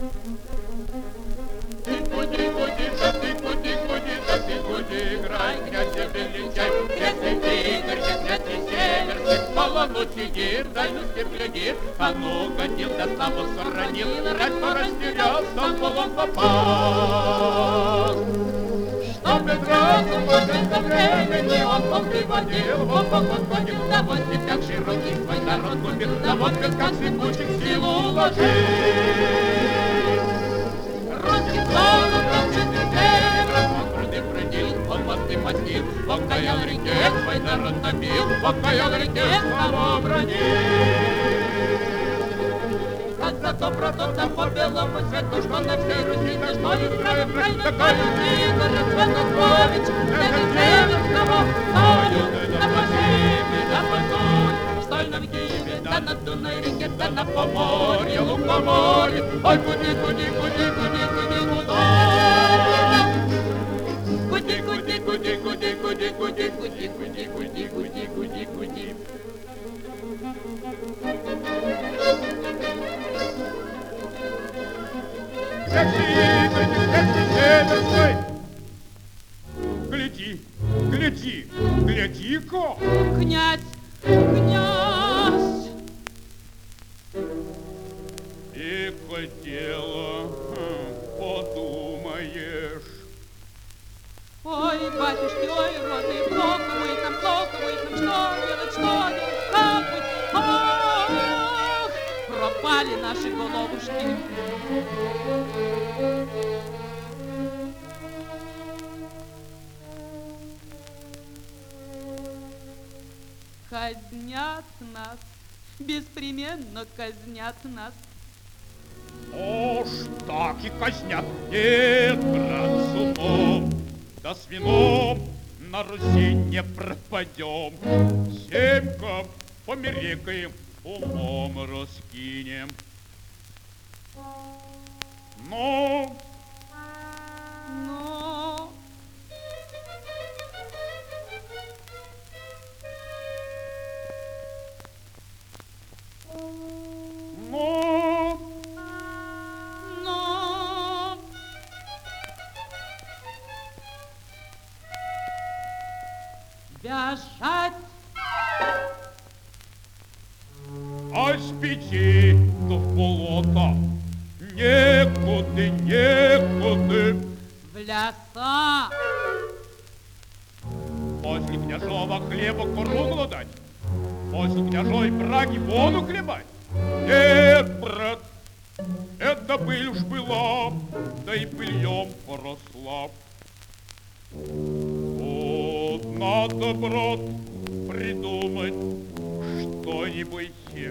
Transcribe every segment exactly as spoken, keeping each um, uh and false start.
Ты куди, куди, да ты куди, куди, да ты куди, играй, князь величай, если ты горишь, князь северский, полонут сидит, дальности глядит, а ну годил, да славу сохранил, рать порастерялся, полон попал. Что Петра за времени он пол приводил, в поход ходил, да вот ты как широкий свой народ купил, да вот ты как сыпучих силу уложил. Русский славу толчит и север, он предупредил, он мосты мастил, он каял реке, свой народ набил, он каял реке, славу бронил. Как зато протоптан по белому свету, что на всей Руси, на что не правим, правильно, такая Игорь Святославич, это Северского, стою на Пасибе, на Пасуль, в Стольном Киеве, да на Дунай реке, да на Поморье, Лукоморье, ой, куди, куди, куди, куди, куди, куда? Куди, куди, куди, куди, куди, куди, куди, куди, куди, куди, куди, куди. Гляди, гляди, гляди-ка! Князь, князь! И хотела, подумаешь. Ой, батюшки, ой, роды, плохо вы там, плохо вы там, что делать, что делать, как быть? Ах, пропали наши головушки. Казнят нас, беспременно казнят нас. Уж так и казнят. Нет, брат, с умом, да с вином на Руси не пропадем. Семька померекаем, умом раскинем. Но... Но... Но... Но... Бежать. А с пяти до в болото некуда, некуда. В леса. После княжого хлеба кругло дать, после княжой браги воду хлебать. Нет, брат, это быль уж была, да и быльем поросла. Вот надо, брат, придумать что-нибудь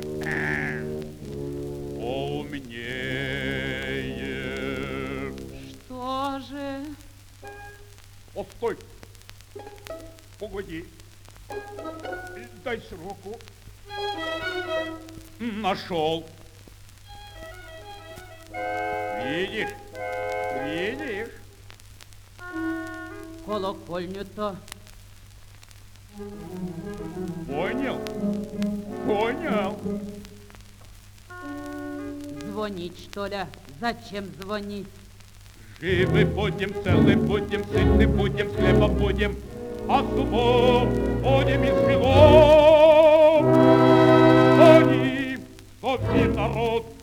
поумнее. Что же? Постой, погоди, дай сроку. Нашел. Видишь, видишь? Колокольню-то. Понял, понял. Звонить, что ли? Зачем звонить? Живы будем, целы будем, сыты будем, с хлебом будем, а с умом будем и с вином. Они, совсем народ,